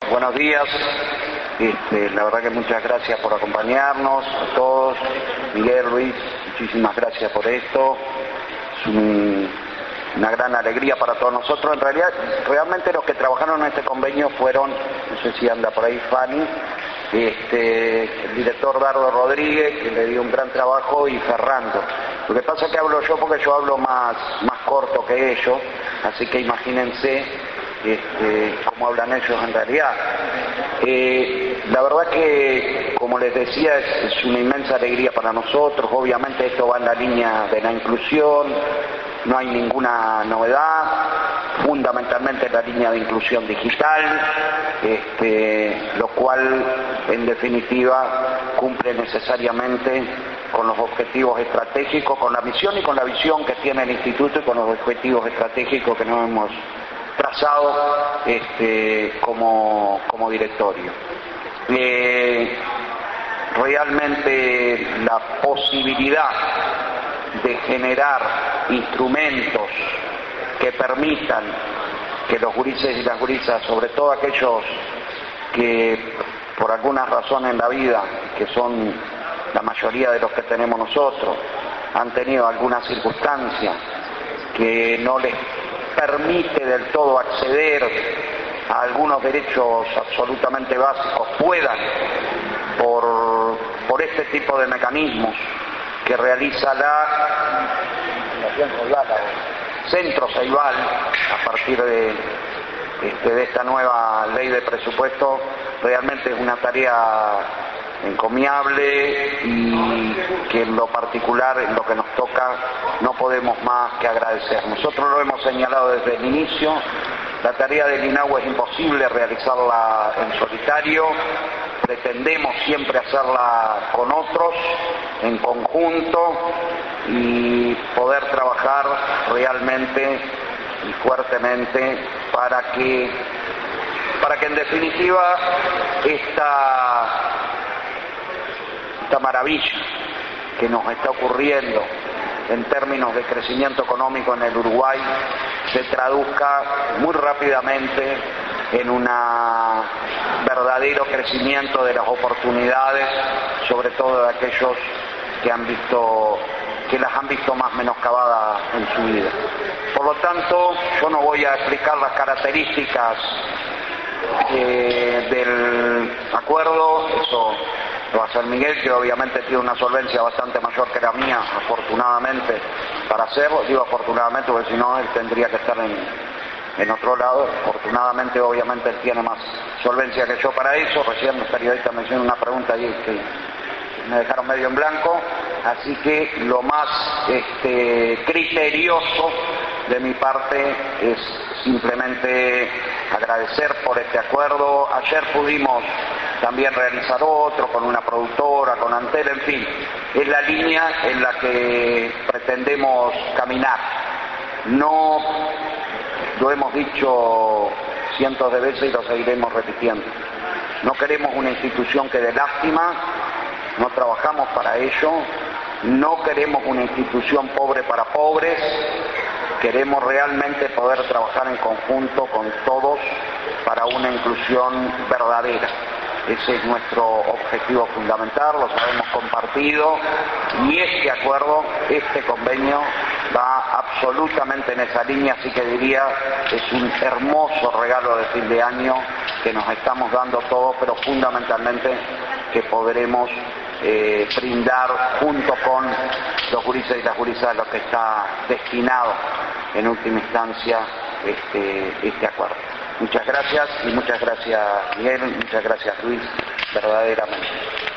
buenos días. La verdad que muchas gracias por acompañarnos a todos. Miguel, Luis, muchísimas gracias por esto. Es una gran alegría para todos nosotros. En realidad, realmente los que trabajaron en este convenio fueron, no sé si anda por ahí Fanny, el director Dardo Rodríguez, que le dio un gran trabajo, y Ferrando. Lo que pasa es que hablo yo porque yo hablo más corto que ellos, así que imagínense cómo hablan ellos en realidad. La verdad que, como les decía, es una inmensa alegría para nosotros. Obviamente esto va en la línea de la inclusión, no hay ninguna novedad, fundamentalmente en la línea de inclusión digital, lo cual en definitiva cumple necesariamente con los objetivos estratégicos, con la misión y con la visión que tiene el Instituto y con los objetivos estratégicos que nos hemos trazado como directorio. Realmente la posibilidad de generar instrumentos que permitan que los gurises y las gurisas, sobre todo aquellos que por algunas razones en la vida, que son la mayoría de los que tenemos nosotros, han tenido alguna circunstancia que no les permite del todo acceder a algunos derechos absolutamente básicos, puedan, por este tipo de mecanismos que realiza la Centro Ceibal a partir de esta nueva ley de presupuesto, realmente es una tarea encomiable y que en lo particular, en lo que nos toca, no podemos más que agradecer. Nosotros lo hemos señalado desde el inicio, la tarea del INAHU es imposible realizarla en solitario, pretendemos siempre hacerla con otros, en conjunto, y poder trabajar realmente y fuertemente para que en definitiva esta maravilla que nos está ocurriendo en términos de crecimiento económico en el Uruguay se traduzca muy rápidamente en un verdadero crecimiento de las oportunidades, sobre todo de aquellos que las han visto más menoscabadas en su vida. Por lo tanto, yo no voy a explicar las características del acuerdo, eso lo va a hacer Miguel, que obviamente tiene una solvencia bastante mayor que la mía, afortunadamente, para hacerlo. Digo afortunadamente porque si no él tendría que estar en otro lado. Afortunadamente, obviamente, él tiene más solvencia que yo para eso. Recién los periodistas me hicieron una pregunta ahí que me dejaron medio en blanco, así que lo más criterioso de mi parte es simplemente agradecer por este acuerdo. Ayer pudimos también realizar otro con una productora, con Antel, en fin, es la línea en la que pretendemos caminar. No lo hemos dicho cientos de veces y lo seguiremos repitiendo. No queremos una institución que dé lástima, no trabajamos para ello, no queremos una institución pobre para pobres, queremos realmente poder trabajar en conjunto con todos para una inclusión verdadera. Ese es nuestro objetivo fundamental, lo sabemos compartido, y este acuerdo, este convenio va absolutamente en esa línea, así que diría es un hermoso regalo de fin de año que nos estamos dando todos, pero fundamentalmente que podremos brindar junto con los gurises y las gurisas a los que está destinado en última instancia este acuerdo. Muchas gracias, y muchas gracias Miguel, muchas gracias Luis, verdaderamente.